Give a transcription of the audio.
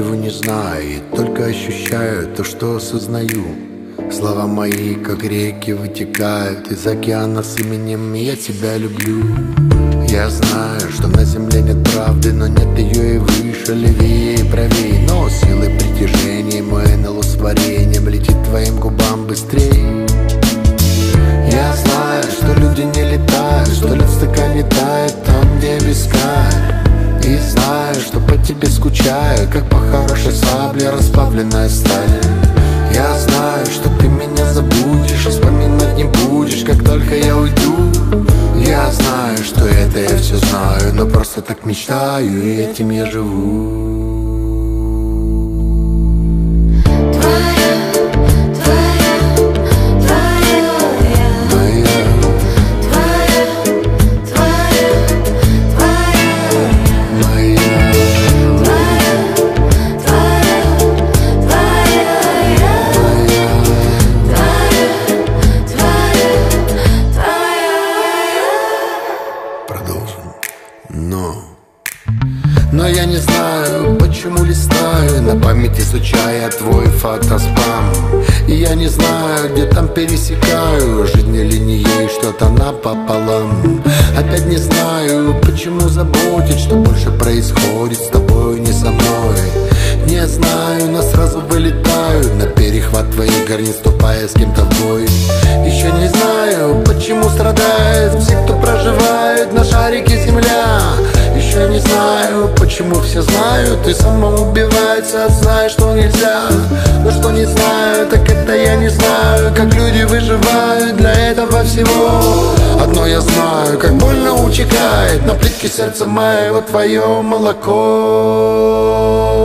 ничего не знаю, и только ощущаю то, что осознаю. Слова мои, как реки, вытекают из океана с именем «Я тебя люблю». Я знаю, что на земле нет правды, но нет ее и выше, левее и правее. Но силой притяжения мой НЛО с вареньем летит твоим губам быстрее. Я знаю, что люди не летают, что лед в стакане тает там, где виска. И знаю, что по тебе скучаю, как по хорошей сабле расплавленная сталь. Я знаю, что ты меня забудешь и вспоминать не будешь, как только я уйду. Я знаю, что это я все знаю, но просто так мечтаю, и этим я живу. Но я не знаю, почему листаю, на память изучая твой фотоспам. И я не знаю, где там пересекаю жизни линией что-то напополам. Опять не знаю, почему заботить, что больше происходит с тобой, не со мной. Не знаю, но сразу вылетаю на перехват твоих горниц, ступая с кем-то в бой. Еще не знаю, почему страдают все, кто проживает на шарике земля. Еще не знаю, почему все знают и самоубиваются, зная, что нельзя. Но что не знаю, так это я не знаю, как люди выживают для этого всего. Одно я знаю, как больно утекает на плитке сердца моего твое молоко.